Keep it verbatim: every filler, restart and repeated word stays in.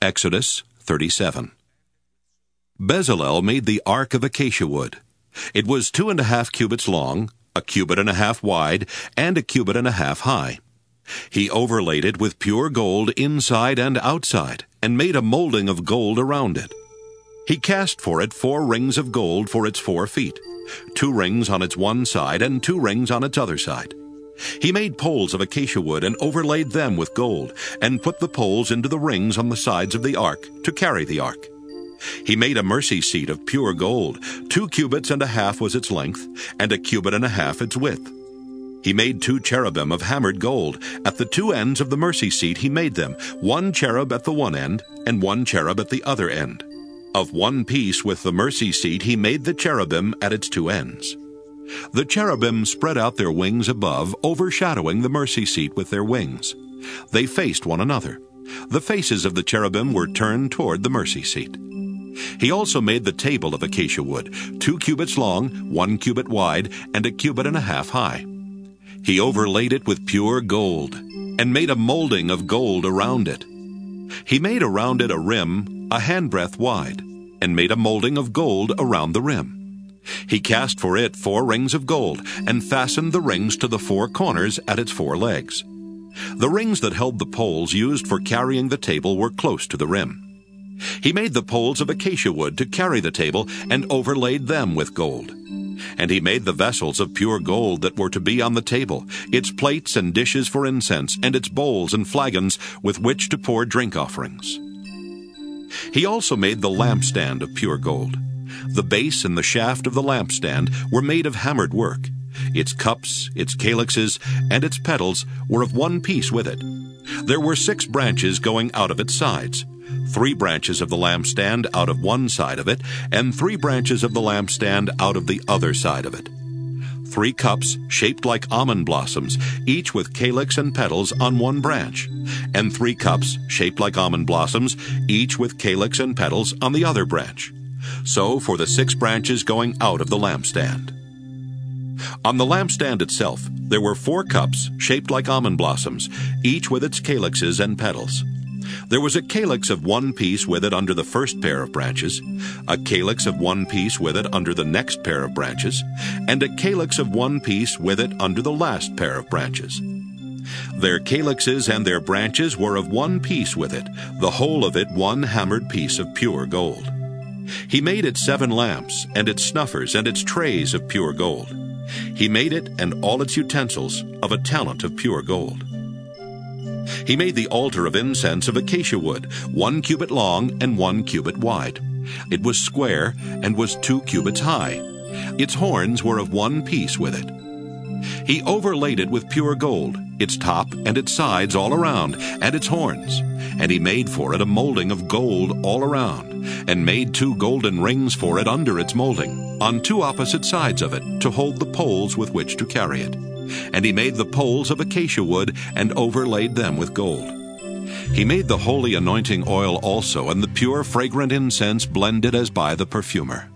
Exodus thirty-seven. Bezalel made the ark of acacia wood. It was two and a half cubits long, a cubit and a half wide, and a cubit and a half high. He overlaid it with pure gold inside and outside, and made a molding of gold around it. He cast for it four rings of gold for its four feet, two rings on its one side and two rings on its other side. He made poles of acacia wood and overlaid them with gold, and put the poles into the rings on the sides of the ark to carry the ark. He made a mercy seat of pure gold. Two cubits and a half was its length, and a cubit and a half its width. He made two cherubim of hammered gold. At the two ends of the mercy seat he made them, one cherub at the one end, and one cherub at the other end. Of one piece with the mercy seat he made the cherubim at its two ends. The cherubim spread out their wings above, overshadowing the mercy seat with their wings. They faced one another. The faces of the cherubim were turned toward the mercy seat. He also made the table of acacia wood, two cubits long, one cubit wide, and a cubit and a half high. He overlaid it with pure gold, and made a molding of gold around it. He made around it a rim a handbreadth wide, and made a molding of gold around the rim. He cast for it four rings of gold, and fastened the rings to the four corners at its four legs. The rings that held the poles used for carrying the table were close to the rim. He made the poles of acacia wood to carry the table, and overlaid them with gold. And he made the vessels of pure gold that were to be on the table, its plates and dishes for incense, and its bowls and flagons with which to pour drink offerings. He also made the lampstand of pure gold. The base and the shaft of the lampstand were made of hammered work. Its cups, its calyxes, and its petals were of one piece with it. There were six branches going out of its sides, three branches of the lampstand out of one side of it, and three branches of the lampstand out of the other side of it. Three cups shaped like almond blossoms, each with calyx and petals on one branch, and three cups shaped like almond blossoms, each with calyx and petals on the other branch. So for the six branches going out of the lampstand. On the lampstand itself there were four cups shaped like almond blossoms, each with its calyxes and petals. There was a calyx of one piece with it under the first pair of branches, a calyx of one piece with it under the next pair of branches, and a calyx of one piece with it under the last pair of branches. Their calyxes and their branches were of one piece with it, the whole of it one hammered piece of pure gold. He made it seven lamps, and its snuffers, and its trays of pure gold. He made it and all its utensils of a talent of pure gold. He made the altar of incense of acacia wood, one cubit long and one cubit wide. It was square and was two cubits high. Its horns were of one piece with it. He overlaid it with pure gold, its top and its sides all around, and its horns. And he made for it a molding of gold all around, and made two golden rings for it under its molding, on two opposite sides of it, to hold the poles with which to carry it. And he made the poles of acacia wood, and overlaid them with gold. He made the holy anointing oil also, and the pure fragrant incense blended as by the perfumer.